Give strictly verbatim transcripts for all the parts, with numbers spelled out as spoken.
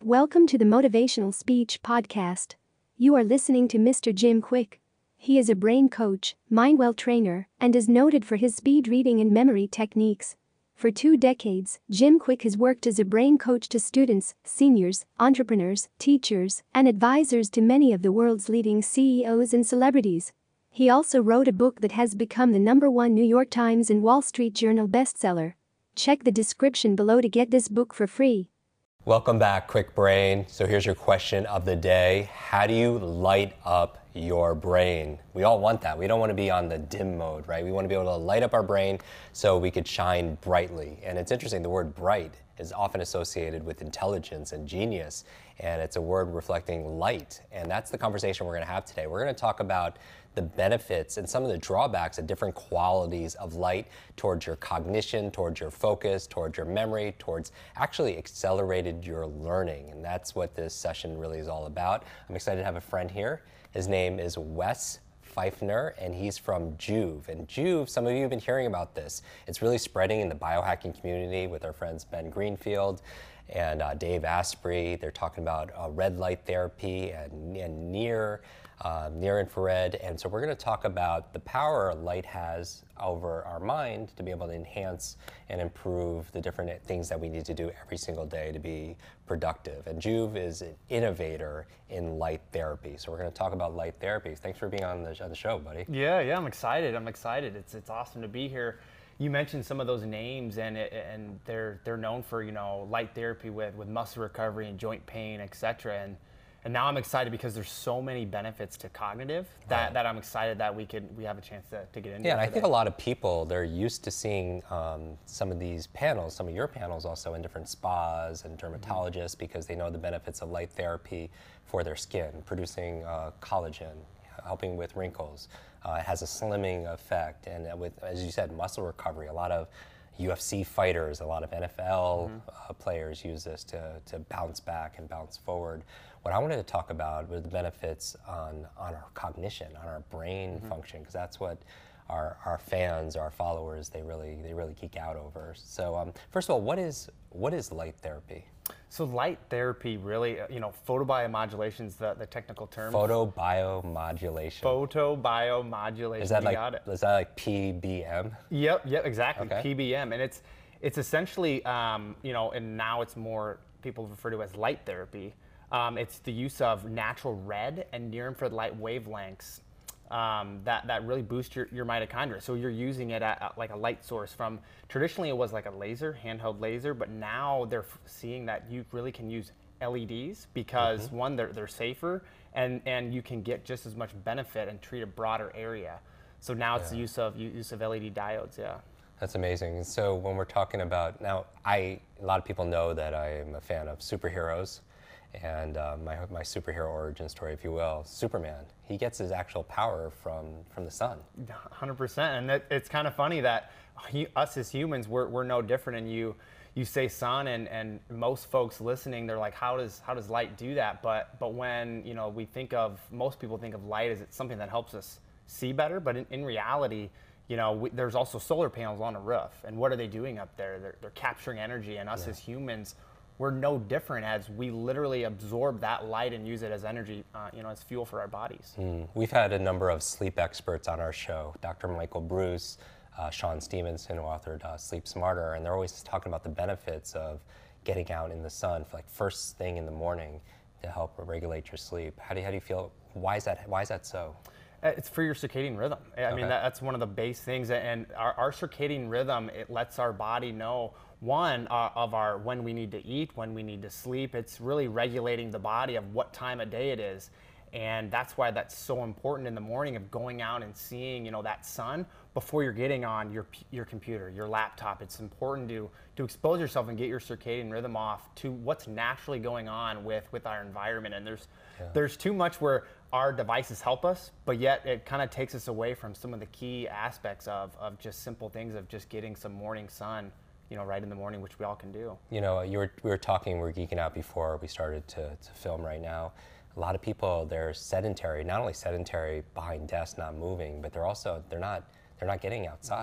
Welcome to the Motivational Speech Podcast. You are listening to Mister Jim Kwik. He is a brain coach, Mindwell trainer, and is noted for his speed reading and memory techniques. For two decades, Jim Kwik has worked as a brain coach to students, seniors, entrepreneurs, teachers, and advisors to many of the world's leading C E Os and celebrities. He also wrote a book that has become the number one New York Times and Wall Street Journal bestseller. Check the description below to get this book for free. Welcome back, Kwik Brain. So here's your question of the day. How do you light up your brain? We all want that. We don't want to be on the dim mode, right? We want to be able to light up our brain so we could shine brightly. And it's interesting, the word bright is often associated with intelligence and genius, and it's a word reflecting light. And that's the conversation we're going to have today. We're going to talk about the benefits and some of the drawbacks of different qualities of light towards your cognition, towards your focus, towards your memory, towards actually accelerated your learning. And that's what this session really is all about. I'm excited to have a friend here. His name is Wes Feifner, and he's from Joovv. And Joovv, some of you have been hearing about this. It's really spreading in the biohacking community with our friends Ben Greenfield and uh, Dave Asprey. They're talking about uh, red light therapy and, and near Uh, near infrared, and so we're going to talk about the power light has over our mind to be able to enhance and improve the different things that we need to do every single day to be productive. And Joovv is an innovator in light therapy, so we're going to talk about light therapy. Thanks for being on the, on the show, buddy. Yeah, yeah, I'm excited. I'm excited. It's it's awesome to be here. You mentioned some of those names, and it, and they're they're known for you know light therapy with with muscle recovery and joint pain, et cetera. And And now I'm excited because there's so many benefits to cognitive that, Right. that I'm excited that we could we have a chance to, to get into. Yeah, and it I think today. a lot of people, they're used to seeing um, some of these panels, some of your panels also in different spas and dermatologists, mm-hmm. because they know the benefits of light therapy for their skin, producing uh, collagen, helping with wrinkles. Uh, it has a slimming effect, and with, as you said, muscle recovery. A lot of U F C fighters, a lot of N F L mm-hmm. uh, players use this to, to bounce back and bounce forward. What I wanted to talk about were the benefits on, on our cognition, on our brain mm-hmm. function, because that's what our, our fans, our followers, they really they really geek out over. So um, first of all, what is what is light therapy? So light therapy really, you know, photobiomodulation is the, the technical term. Photobiomodulation. Photobiomodulation. Is that you like got it. is that like P B M? Yep, yep, exactly. Okay. P B M, and it's it's essentially, um, you know, and now it's more people refer to as light therapy. Um, it's the use of natural red and near-infrared light wavelengths um, that, that really boost your, your mitochondria. So you're using it at, at like a light source from, traditionally it was like a laser, handheld laser, but now they're f- seeing that you really can use L E Ds because mm-hmm. one, they're, they're safer and, and you can get just as much benefit and treat a broader area. So now it's yeah. the use of, use of L E D diodes, yeah. That's amazing. So when we're talking about, now I, a lot of people know that I am a fan of superheroes. And uh, my, my superhero origin story, if you will, Superman, he gets his actual power from, from the sun. one hundred percent. And it, it's kind of funny that he, us as humans, we're, we're no different. And you you say sun, and, and most folks listening, they're like, how does how does light do that? But but when you know we think of, most people think of light as it's something that helps us see better. But in, in reality, you know, we, there's also solar panels on a roof. And what are they doing up there? They're, they're capturing energy. And us yeah. as humans, we're no different, as we literally absorb that light and use it as energy, uh, you know, as fuel for our bodies. Mm. We've had a number of sleep experts on our show, Doctor Michael Bruce, uh, Sean Stevenson, who authored uh, Sleep Smarter, and they're always talking about the benefits of getting out in the sun for like first thing in the morning to help regulate your sleep. How do you, how do you feel? Why is that? Why is that so? It's for your circadian rhythm. I okay. mean, that, that's one of the base things, and our, our circadian rhythm, it lets our body know, one, uh, of our when we need to eat, when we need to sleep. It's really regulating the body of what time of day it is. And that's why that's so important in the morning, of going out and seeing, you know, that sun before you're getting on your your computer, your laptop. It's important to to expose yourself and get your circadian rhythm off to what's naturally going on with with our environment. And there's yeah. there's too much where our devices help us, but yet it kind of takes us away from some of the key aspects of of just simple things of just getting some morning sun, you know, right in the morning, which we all can do. You know, you were, we were talking, we were geeking out before we started to, to film right now. A lot of people, they're sedentary, not only sedentary behind desks, not moving, but they're also, they're not, they're not getting outside,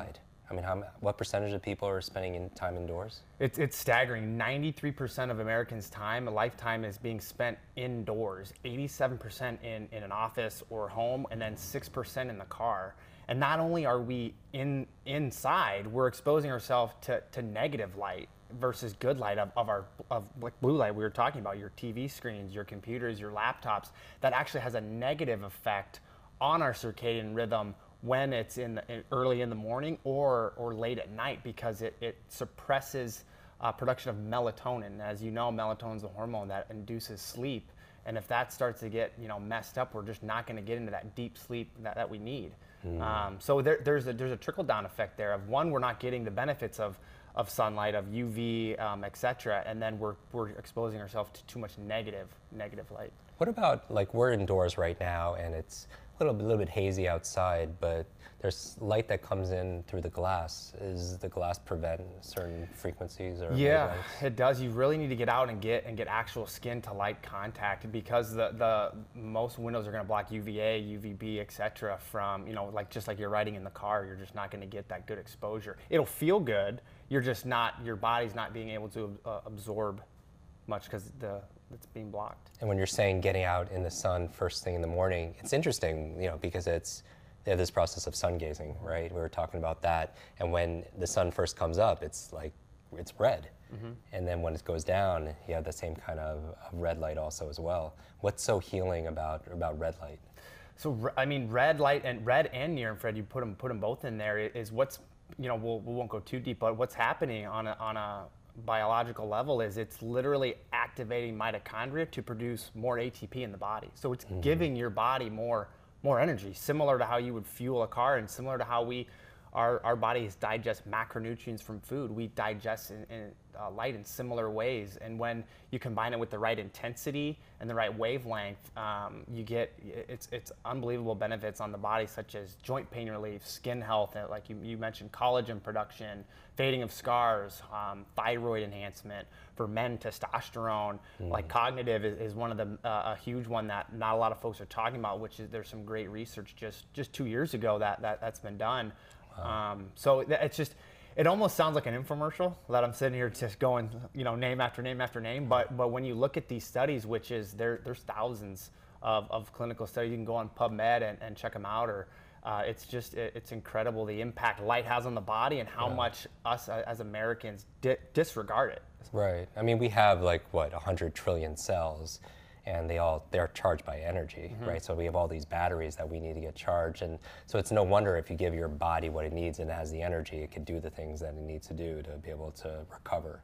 I mean, how, what percentage of people are spending in time indoors? It's, it's staggering. ninety-three percent of Americans' time, a lifetime, is being spent indoors. eighty-seven percent in, in an office or home, and then six percent in the car. And not only are we in inside, we're exposing ourselves to, to negative light versus good light of, of our of like blue light we were talking about, your T V screens, your computers, your laptops, that actually has a negative effect on our circadian rhythm when it's in, the, in early in the morning or or late at night, because it, it suppresses uh, production of melatonin. As you know, melatonin is the hormone that induces sleep, and if that starts to get you know messed up, we're just not going to get into that deep sleep that, that we need. Mm. Um, so there, there's a there's a trickle down effect there of, one, we're not getting the benefits of of sunlight, of U V, um, et cetera, and then we're we're exposing ourselves to too much negative negative light. What about, like, we're indoors right now and it's a little, little bit hazy outside, but there's light that comes in through the glass. Is the glass prevent certain frequencies or Yeah, wavelengths? it does. You really need to get out and get and get actual skin to light contact, because the the most windows are going to block U V A, U V B, et cetera. From you know like just like you're riding in the car, you're just not going to get that good exposure. It'll feel good. You're just not. Your body's not being able to uh, absorb much because the it's being blocked. And when you're saying getting out in the sun first thing in the morning, it's interesting, you know, because it's they have this process of sun gazing, right? We were talking about that, and when the sun first comes up, it's like it's red, mm-hmm. and then when it goes down, you have the same kind of, of red light also as well. What's so healing about about red light? So I mean, red light and red and near infrared, you put them put them both in there. Is what's you know we'll, we won't go too deep, but what's happening on a on a biological level is it's literally activating mitochondria to produce more A T P in the body. So it's mm-hmm. giving your body more more energy, similar to how you would fuel a car, and similar to how we our our bodies digest macronutrients from food. We digest in, in uh, light in similar ways, and when you combine it with the right intensity and the right wavelength, um, you get it's it's unbelievable benefits on the body, such as joint pain relief, skin health, and like you, you mentioned, collagen production, fading of scars, um, thyroid enhancement. For men, testosterone, mm. like cognitive is, is one of the uh, a huge one that not a lot of folks are talking about, which is there's some great research just just two years ago that, that that's been done. Wow. Um, so it's just, it almost sounds like an infomercial that I'm sitting here just going, you know, name after name after name. But but when you look at these studies, which is there, there's thousands of, of clinical studies. You can go on PubMed and, and check them out, or uh, it's just it, it's incredible the impact light has on the body and how yeah. much us uh, as Americans di- disregard it. Right. I mean, we have like what one hundred trillion cells, and they all they're charged by energy, mm-hmm. right? So we have all these batteries that we need to get charged, and so it's no wonder if you give your body what it needs and it has the energy, it can do the things that it needs to do to be able to recover.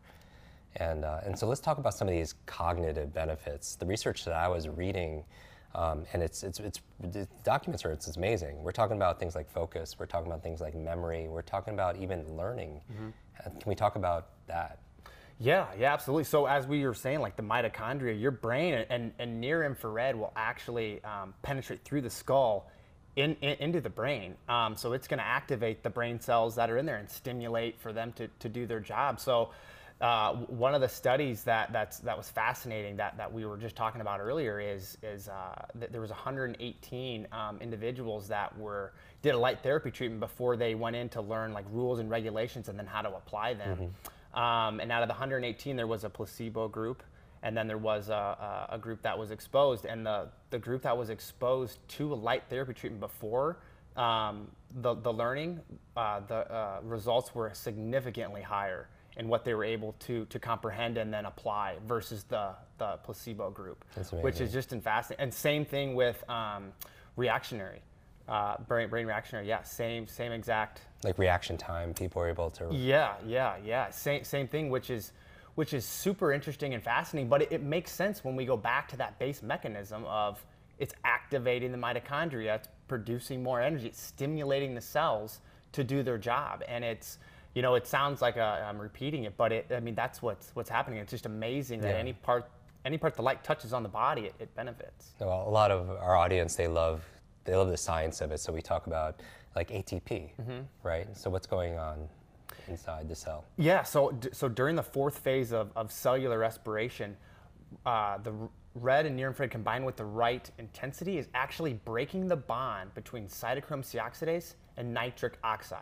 And uh, and so let's talk about some of these cognitive benefits. The research that I was reading, um, and it's it's it's the documents are it's, it's amazing. We're talking about things like focus. We're talking about things like memory. We're talking about even learning. Mm-hmm. Can we talk about that? Yeah, yeah, absolutely. So as we were saying, like the mitochondria, your brain and, and near infrared will actually um, penetrate through the skull in, in into the brain. Um, so it's going to activate the brain cells that are in there and stimulate for them to, to do their job. So uh, one of the studies that that's that was fascinating that, that we were just talking about earlier is is uh, that there was one hundred eighteen um, individuals that were did a light therapy treatment before they went in to learn like rules and regulations and then how to apply them. Mm-hmm. Um, and out of the one hundred eighteen, there was a placebo group, and then there was a, a, a group that was exposed. And the, the group that was exposed to a light therapy treatment before um, the, the learning, uh, the uh, results were significantly higher in what they were able to, to comprehend and then apply versus the, the placebo group, which is just fascinating. And same thing with um, reactionary. Uh, brain, brain reactionary, yeah, same, same exact. Like reaction time, people are able to. Yeah, yeah, yeah, same, same thing, which is, which is super interesting and fascinating. But it, it makes sense when we go back to that base mechanism of it's activating the mitochondria, it's producing more energy, it's stimulating the cells to do their job, and it's, you know, it sounds like a, I'm repeating it, but it, I mean, that's what's what's happening. It's just amazing that yeah. any part, any part the light touches on the body, it, it benefits. Well, a lot of our audience, they love. They love the science of it, so we talk about like A T P, mm-hmm. right? So what's going on inside the cell? Yeah, so so during the fourth phase of, of cellular respiration, uh, the red and near infrared combined with the right intensity is actually breaking the bond between cytochrome C oxidase and nitric oxide.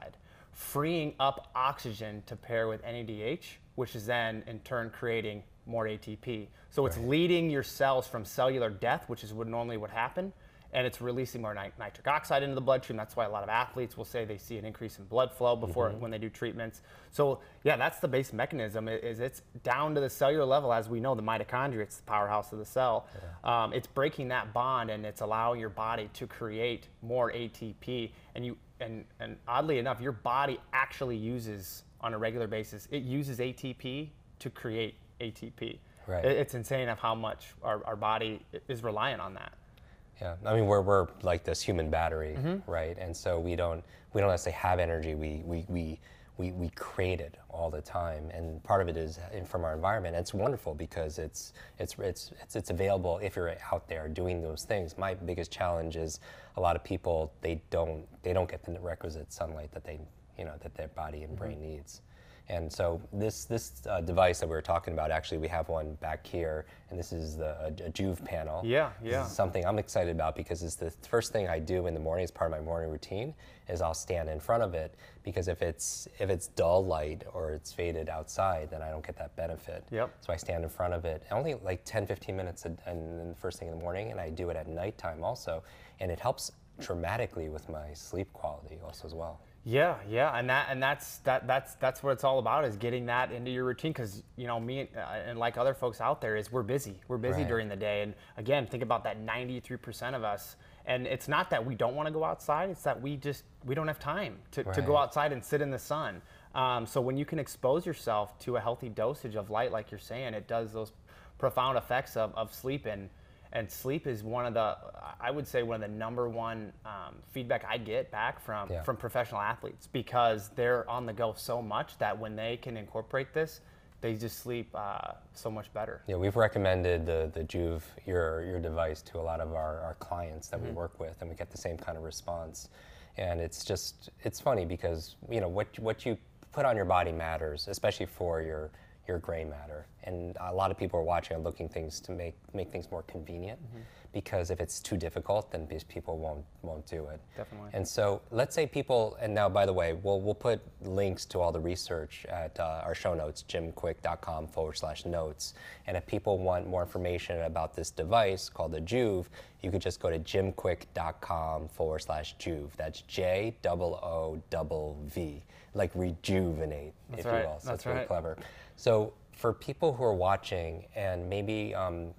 freeing up oxygen to pair with N A D H, which is then in turn creating more A T P. So it's Right. leading your cells from cellular death, which is what normally would happen, and it's releasing more nit- nitric oxide into the bloodstream. That's why a lot of athletes will say they see an increase in blood flow before Mm-hmm. when they do treatments. So yeah, that's the base mechanism. i- Is it's down to the cellular level, as we know, the mitochondria. It's the powerhouse of the cell. Yeah. Um, it's breaking that bond, and it's allowing your body to create more A T P. And you and and oddly enough, your body actually uses on a regular basis. It uses A T P to create A T P. Right. It, it's insane of how much our, our body is reliant on that. Yeah, I mean we're we're like this human battery, Mm-hmm. right? And so we don't we don't necessarily have energy. We we we we we create it all the time, and part of it is in- from our environment. It's wonderful because it's it's it's it's it's available if you're out there doing those things. My biggest challenge is a lot of people they don't they don't get the requisite sunlight that they you know that their body and brain needs. And so this this uh, device that we were talking about, actually, we have one back here, and this is the a, a Joovv panel. Yeah, This yeah. is something I'm excited about because it's the first thing I do in the morning as part of my morning routine is I'll stand in front of it, because if it's if it's dull light or it's faded outside, then I don't get that benefit. Yep. So I stand in front of it only like ten, fifteen minutes a, and then the first thing in the morning, and I do it at nighttime also, and it helps dramatically with my sleep quality also as well. Yeah, yeah, and that and that's that that's that's what it's all about, is getting that into your routine. Because you know me uh, and like other folks out there, is we're busy. We're busy Right. during the day, and again, think about that ninety-three percent of us. And it's not that we don't want to go outside; it's that we just we don't have time to, to go Right. outside and sit in the sun. Um, so when you can expose yourself to a healthy dosage of light, like you're saying, it does those profound effects of of sleep. And And sleep is one of the, I would say, one of the number one um, feedback I get back from Yeah. from professional athletes, because they're on the go so much that when they can incorporate this, they just sleep uh, so much better. Yeah, we've recommended the the Joovv, your your device, to a lot of our, our clients that Mm-hmm. we work with, and we get the same kind of response. And it's just it's funny because you know what what you put on your body matters, especially for your your gray matter. And a lot of people are watching and looking things to make make things more convenient. Mm-hmm. Because if it's too difficult, then these people won't won't do it. Definitely. And so let's say people, and now by the way, we'll we'll put links to all the research at uh, our show notes, jimquick.com forward slash notes. And if people want more information about this device called the Joovv, you could just go to jimquick.com forward slash Joovv. That's J O O V V, like rejuvenate, That's if right. you will. So That's it's really right. clever. So for people who are watching and maybe um,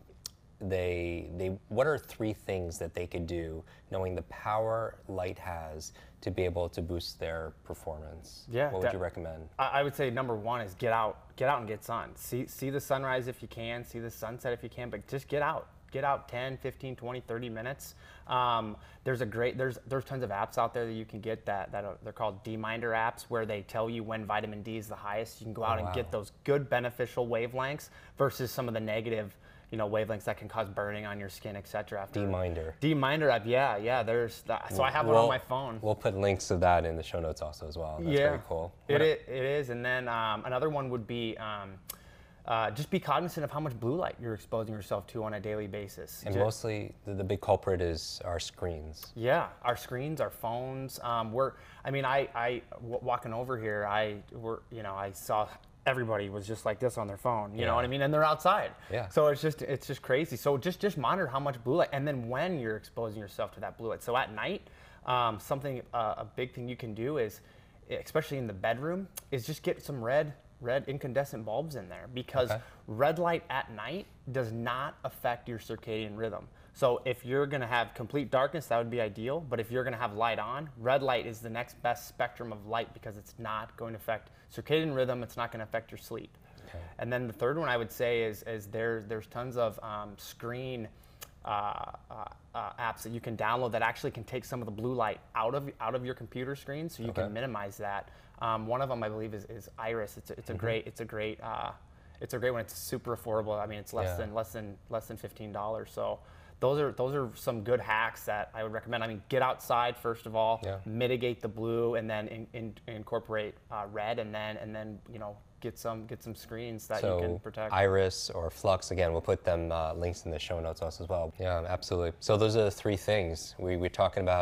they they what are three things that they could do knowing the power light has to be able to boost their performance? Yeah, What would that- you recommend? I, I would say number one is get out, get out and get sun. See see the sunrise if you can, see the sunset if you can, but just get out. Get out ten, fifteen, twenty, thirty minutes. Um, there's a great, there's there's tons of apps out there that you can get that, that are, they're called D-Minder apps, where they tell you when vitamin D is the highest. You can go out Oh, and get wow. those good beneficial wavelengths versus some of the negative, you know, wavelengths that can cause burning on your skin, et cetera. D-Minder. D-Minder app, yeah, yeah. There's that. So I have one on We'll- my phone. We'll put links to that in the show notes also as well. That's yeah, very cool. It, What- i- it is. And then um, another one would be um, uh, just be cognizant of how much blue light you're exposing yourself to on a daily basis. And Ju- mostly the, the big culprit is our screens. Yeah, our screens, our phones. Um, we're, I mean, I, I w- walking over here, I, were, you know, I saw everybody was just like this on their phone. You Yeah. know what I mean? And they're outside. Yeah. So it's just, it's just crazy. So just, just monitor how much blue light, and then when you're exposing yourself to that blue light. So at night, um, something, uh, a big thing you can do is, especially in the bedroom, is just get some red, red incandescent bulbs in there, because Okay. red light at night does not affect your circadian rhythm. So if you're going to have complete darkness, that would be ideal. But if you're going to have light on, red light is the next best spectrum of light, because it's not going to affect circadian rhythm. It's not going to affect your sleep. Okay. And then the third one I would say is, is there, there's tons of um, screen uh, uh, uh, apps that you can download that actually can take some of the blue light out of out of your computer screen, so you Okay. can minimize that. Um, one of them I believe is, is Iris. It's a, it's a Mm-hmm. great it's a great uh, it's a great one. It's super affordable. I mean, it's less Yeah. than less than less than fifteen dollars. So those are those are some good hacks that I would recommend. I mean, get outside first of all, Yeah. mitigate the blue, and then in, in, incorporate uh, red, and then and then you know get some get some screens that you can So protect. Iris or Flux, again, we'll put them uh, links in the show notes also as well. Yeah, absolutely. So those are the three things we, we're talking about.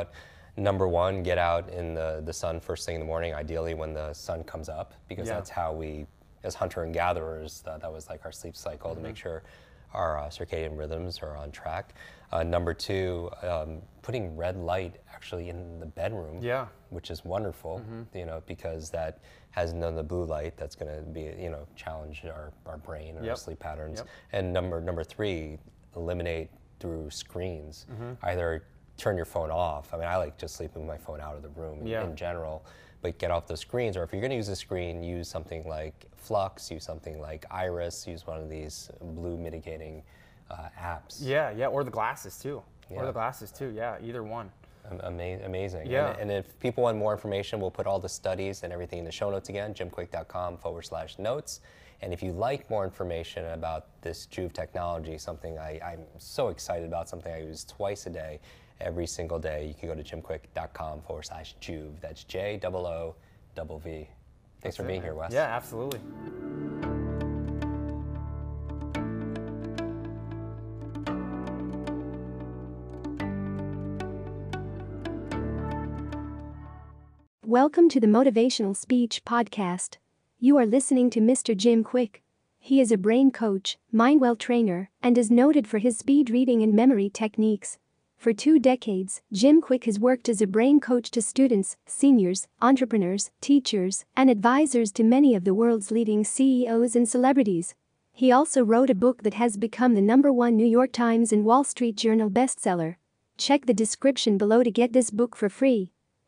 Number one, get out in the, the sun first thing in the morning, ideally when the sun comes up, because Yeah. that's how we, as hunter and gatherers, that, that was like our sleep cycle mm-hmm. to make sure our uh, circadian rhythms are on track. Uh, number two, um, putting red light actually in the bedroom, yeah. which is wonderful, mm-hmm. you know, because that has none of the blue light that's going to be, you know, challenge our, our brain and yep. our sleep patterns. Yep. And number number three, eliminate through screens. Mm-hmm. Either turn your phone off. I mean, I like just sleeping with my phone out of the room yeah. in general, but get off the screens. Or if you're going to use a screen, use something like Flux, use something like Iris, use one of these blue mitigating uh, apps. Yeah, yeah, or the glasses too. Yeah. Or the glasses too, yeah, either one. Ama- amazing. Yeah. And, and if people want more information, we'll put all the studies and everything in the show notes again, jimquick.com forward slash notes. And if you'd like more information about this Joovv technology, something I, I'm so excited about, something I use twice a day, every single day, you can go to jimquick.com forward slash Joovv. That's J O O V V. Thanks That's for it, being man. here, Wes. Yeah, absolutely. Welcome to the Motivational Speech Podcast. You are listening to Mister Jim Kwik. He is a brain coach, Mindwell trainer, and is noted for his speed reading and memory techniques. For two decades, Jim Kwik has worked as a brain coach to students, seniors, entrepreneurs, teachers, and advisors to many of the world's leading C E Os and celebrities. He also wrote a book that has become the number one New York Times and Wall Street Journal bestseller. Check the description below to get this book for free.